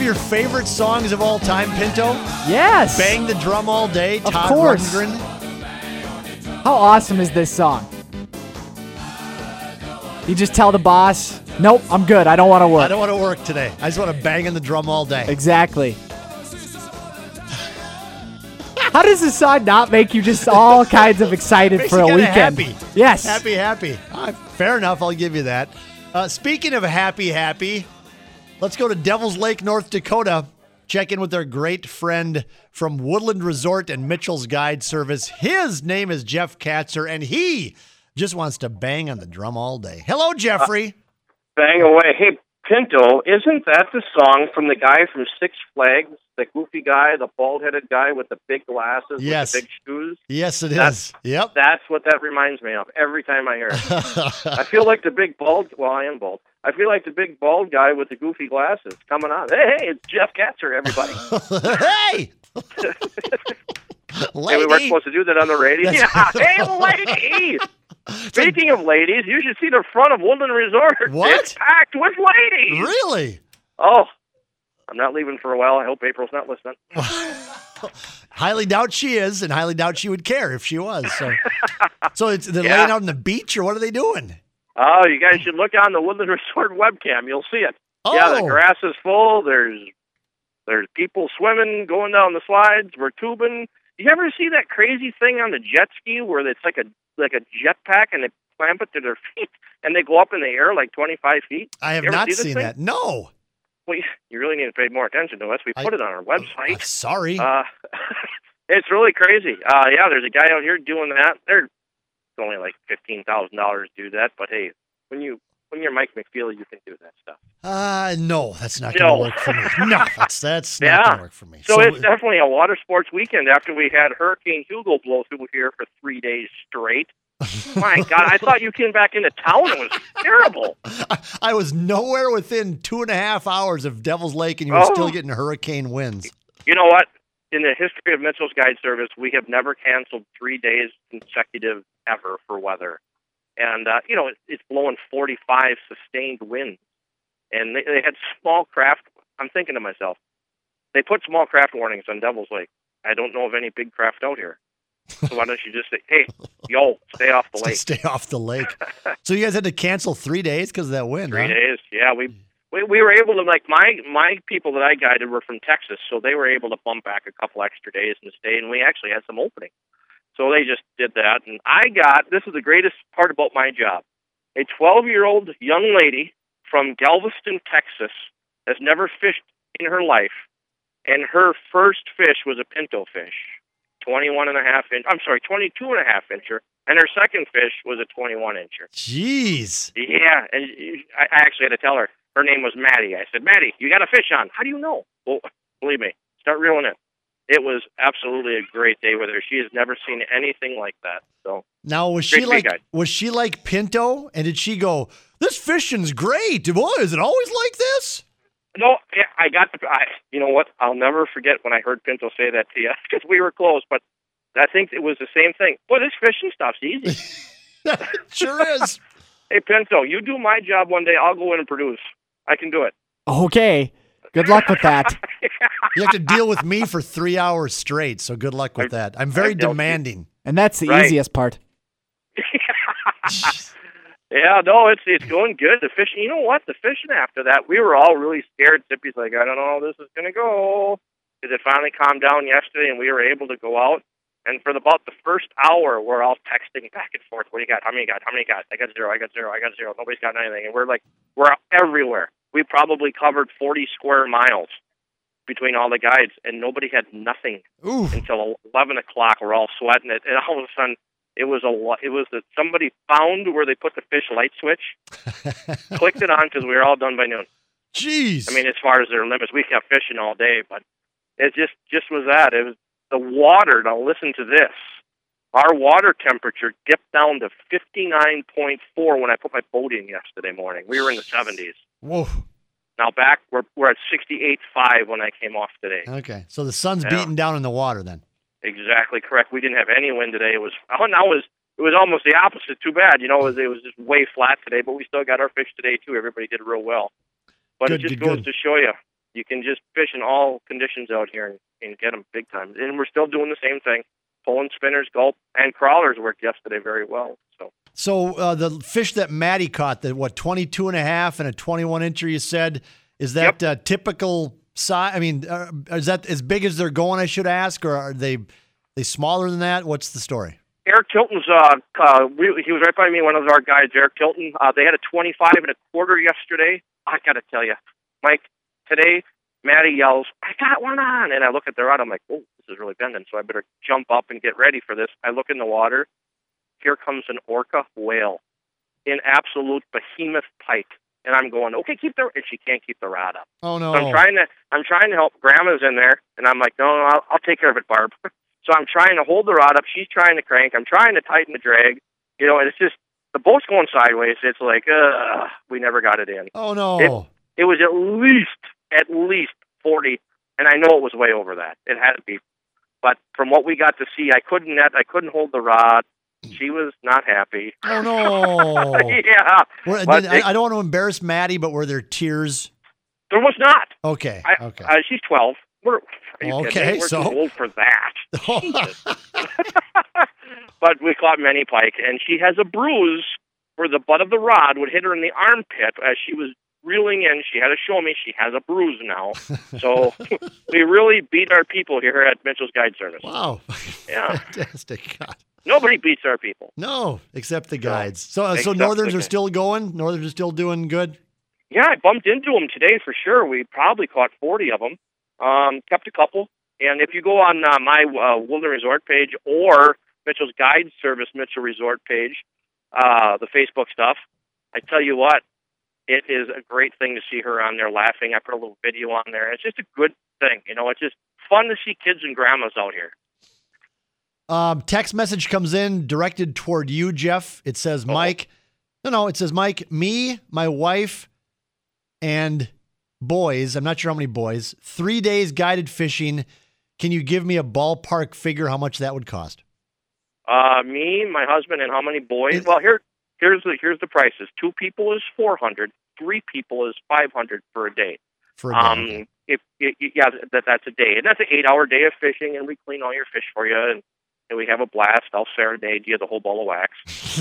your favorite songs of all time, Pinto? Yes. Bang the Drum All Day, Of Todd course. Rundgren. How awesome is this song? You just tell the boss, nope, I'm good. I don't want to work. I don't want to work today. I just want to bang on the drum all day. Exactly. How does this song not make you just all kinds of excited Makes for you a kinda weekend? happy. Yes. Happy. Fair enough, I'll give you that. Speaking of happy, let's go to Devil's Lake, North Dakota. Check in with our great friend from Woodland Resort and Mitchell's Guide Service. His name is Jeff Katzer, and he just wants to bang on the drum all day. Hello, Jeffrey. Bang away. Hey, Pinto, isn't that the song from the guy from Six Flags? The goofy guy, the bald-headed guy with the big glasses, Yes. with the big shoes? Yes, it is. Yep. That's what that reminds me of every time I hear it. I feel like the big bald, well, I am bald. I feel like the big bald guy with the goofy glasses coming on. Hey, it's Jeff Katzer, everybody. Hey! Hey, Lady. we weren't supposed to do that on the radio. Yeah. Hey, ladies! Speaking of ladies, you should see the front of Woodland Resort. What? It's packed with ladies. Really? Oh, I'm not leaving for a while. I hope April's not listening. Highly doubt she is, and highly doubt she would care if she was. So they're Yeah. laying out on the beach, or what are they doing? Oh, you guys should look on the Woodland Resort webcam. You'll see it. Yeah, the Oh. grass is full. There's people swimming, going down the slides. We're tubing. You ever see that crazy thing on the jet ski where it's like a jetpack and they clamp it to their feet and they go up in the air like 25 feet? I have You ever not see this seen thing? that. No. Well, you really need to pay more attention to us. We put it on our website. Sorry. It's really crazy. Yeah, there's a guy out here doing that. It's only like $15,000 to do that, but hey, when you're Mike McFeely, you can do that stuff. No, that's not going to work for me. No, that's not going to work for me. So it's definitely a water sports weekend after we had Hurricane Hugo blow through here for 3 days straight. My God, I thought you came back into town. It was terrible. I was nowhere within 2.5 hours of Devil's Lake, and you were still getting hurricane winds. You know what? In the history of Mitchell's Guide Service, we have never canceled 3 days consecutive ever for weather. And, it's blowing 45 sustained winds. And they had small craft. I'm thinking to myself, they put small craft warnings on Devil's Lake. I don't know of any big craft out here. So why don't you just say, hey, stay off the lake. Stay off the lake. So you guys had to cancel 3 days because of that wind, 3 days, yeah. We were able to, like, my people that I guided were from Texas, so they were able to bump back a couple extra days and stay, and we actually had some opening. So they just did that. And this is the greatest part about my job. A 12-year-old young lady from Galveston, Texas, has never fished in her life, and her first fish was a pinto fish, 22 and a half incher, and her second fish was a 21 incher. Jeez. Yeah, and I actually had to tell her. Her name was Maddie. I said, Maddie, you got a fish on. How do you know? Well, believe me, start reeling it. It was absolutely a great day with her. She has never seen anything like that. So now, was she like Pinto? And did she go, this fishing's great. Boy, is it always like this? No, you know what? I'll never forget when I heard Pinto say that to you, because we were close, but I think it was the same thing. Boy, this fishing stuff's easy. Sure is. Hey, Pinto, you do my job one day. I'll go in and produce. I can do it. Okay. Good luck with that. You have to deal with me for 3 hours straight, so good luck with that. I'm very demanding. And that's the easiest part. Yeah, no, it's going good. The fishing, you know what? The fishing after that, we were all really scared. Tippy's like, I don't know how this is going to go. Because it finally calmed down yesterday, and we were able to go out. And for about the first hour, we're all texting back and forth. What do you got? How many you got? How many you got? I got zero. I got zero. I got zero. Nobody's got anything. And we're everywhere. We probably covered 40 square miles between all the guides, and nobody had nothing until 11 o'clock. We're all sweating it, and all of a sudden, it was that somebody found where they put the fish light switch, clicked it on because we were all done by noon. Jeez. I mean, as far as their limits, we kept fishing all day, but it just was that. It was the water. Now listen to this. Our water temperature dipped down to 59.4 when I put my boat in yesterday morning. We were in the 70s. Whoa. Now back, we're at 68.5 when I came off today. Okay, so the sun's beating down in the water then. Exactly correct. We didn't have any wind today. It was almost the opposite. Too bad, it was just way flat today. But we still got our fish today too. Everybody did real well. But it just goes to show you, You can just fish in all conditions out here and get them big time. And we're still doing the same thing. Pulling spinners, gulp, and crawlers worked yesterday very well. So the fish that Maddie caught, the 22 and a half and a 21 incher, you said, is that typical size? I mean, is that as big as they're going, I should ask, or are they smaller than that? What's the story? Eric Tilton's, he was right by me, one of our guys, Eric Tilton. They had a 25 and a quarter yesterday. I got to tell you, Mike, today, Maddie yells, "I got one on!" And I look at the rod. I'm like, "Oh, this is really bending." So I better jump up and get ready for this. I look in the water. Here comes an orca whale, an absolute behemoth pike. And I'm going, "Okay, keep the," and she can't keep the rod up. Oh no! So I'm trying to help. Grandma's in there, and I'm like, "No, I'll take care of it, Barb." So I'm trying to hold the rod up. She's trying to crank. I'm trying to tighten the drag. And it's just, the boat's going sideways. It's like, we never got it in. Oh, no. It was at least 40, and I know it was way over that. It had to be. But from what we got to see, I couldn't hold the rod. She was not happy. Oh, no. Yeah. I don't want to embarrass Maddie, but were there tears? There was not. Okay. She's 12. We're too old for that. But we caught many pike, and she has a bruise where the butt of the rod would hit her in the armpit as she was reeling in. She had to show me she has a bruise now. So we really beat our people here at Mitchell's Guide Service. Wow. Yeah. Fantastic. God. Nobody beats our people. No, except the guides. So Northerns are still going? Northerns are still doing good? Yeah, I bumped into them today for sure. We probably caught 40 of them. Kept a couple. And if you go on my Woodland Resort page or Mitchell's Guide Service Mitchell Resort page, the Facebook stuff, I tell you what, it is a great thing to see her on there laughing. I put a little video on there. It's just a good thing. It's just fun to see kids and grandmas out here. Text message comes in directed toward you, Jeff. It says, Mike. No, it says, Mike, me, my wife, and boys. I'm not sure how many boys. 3 days guided fishing. Can you give me a ballpark figure how much that would cost? Me, my husband, and how many boys? Well, here's the prices. 2 people is $400. 3 people is $500 for a day. For a day. That's a day, and that's an 8-hour day of fishing, and we clean all your fish for you, and we have a blast. I'll serenade you the whole ball of wax.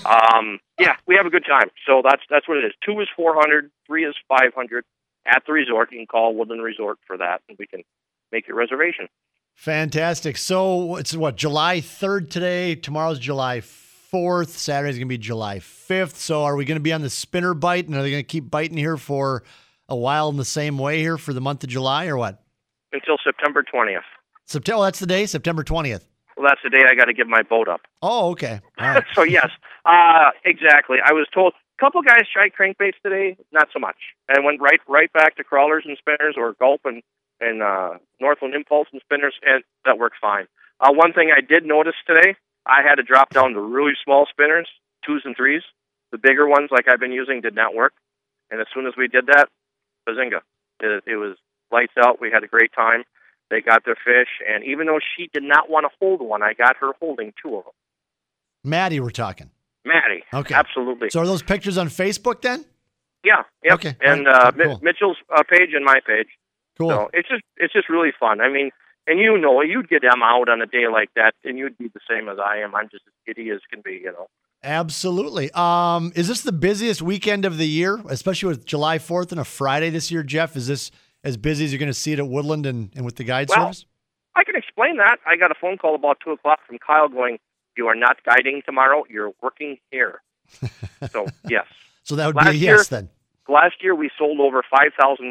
We have a good time. So that's what it is. 2 is $400. 3 is $500 at the resort. You can call Woodland Resort for that, and we can make your reservation. Fantastic. So it's July 3rd today. Tomorrow's July 4th. Saturday's going to be July 5th. So are we going to be on the spinner bite, and are they going to keep biting here for a while in the same way here for the month of July, or what? Until September 20th. That's the day, September 20th. Well, that's the day I got to give my boat up. Oh, okay. All right. So, yes, exactly. I was told a couple guys tried crankbaits today, not so much. And went right back to crawlers and spinners or gulp and Northland Impulse and spinners, and that worked fine. One thing I did notice today, I had to drop down to really small spinners, 2s and 3s. The bigger ones, like I've been using, did not work. And as soon as we did that, bazinga. It was lights out. We had a great time. They got their fish, and even though she did not want to hold one, I got her holding 2 of them. Maddie, we're talking. Maddie. Okay. Absolutely. So are those pictures on Facebook then? Yeah. Yep. Okay. And cool. Mitchell's page and my page. Cool. So it's just really fun. I mean, and you'd get them out on a day like that, and you'd be the same as I am. I'm just as giddy as can be, Absolutely. Is this the busiest weekend of the year, especially with July 4th and a Friday this year, Jeff? Is this as busy as you're going to see it at Woodland and with the guide service? I can explain that. I got a phone call about 2 o'clock from Kyle going, "You are not guiding tomorrow. You're working here." So, yes. So that would be a yes then. Last year, we sold over 5,000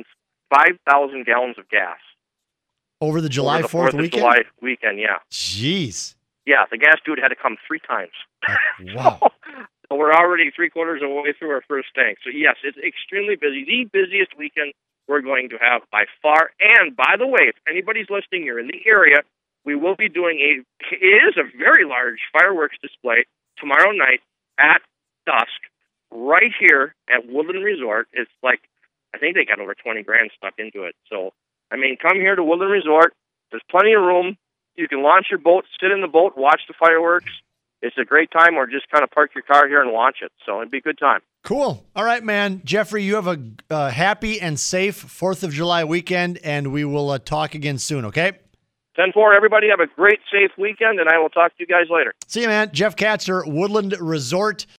gallons of gas. Over the July 4th weekend? July weekend, yeah. Jeez. Yeah, the gas dude had to come 3 times. Wow. So we're already 3/4 of the way through our first tank. So, yes, it's extremely busy. The busiest weekend we're going to have by far. And, by the way, if anybody's listening, you're in the area, we will be doing it is a very large fireworks display tomorrow night at dusk right here at Woodland Resort. It's like, I think they got over 20 grand stuck into it. So, I mean, come here to Woodland Resort. There's plenty of room. You can launch your boat, sit in the boat, watch the fireworks. it's a great time, or just kind of park your car here and watch it. So it'd be a good time. Cool. All right, man. Jeffrey, you have a happy and safe 4th of July weekend, and we will talk again soon, okay? 10-4, everybody have a great, safe weekend, and I will talk to you guys later. See you, man. Jeff Katzer, Woodland Resort.